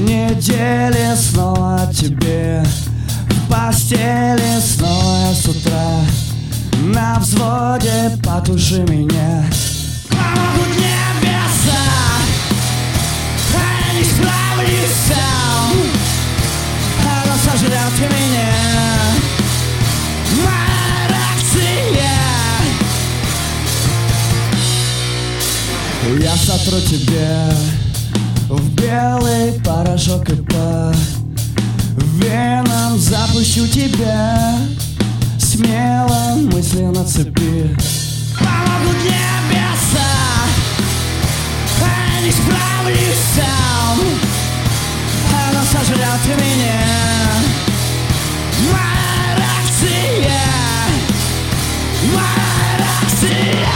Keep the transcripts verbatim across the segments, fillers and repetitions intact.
недели снова тебе в постели, снова с утра на взводе, потуши меня. Помогут небеса, а я не справлюсь сам. Оно сожрет меня. Моя реакция. Я сотру тебя в белый порошок и по венам запущу тебя смело, мысли на цепи. Помогут небеса, а я не справлюсь сам. Оно сожрет меня. Моя реакция, моя реакция.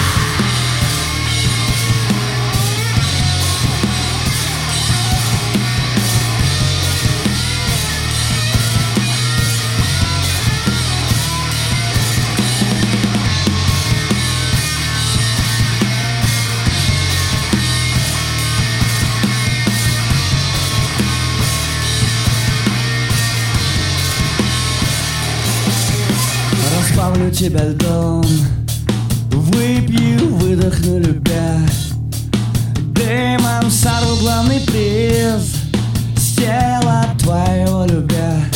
Разбавлю тебя льдом, выпью, выдохну, любя. Дымом сорву главный приз с тела твоего, любя.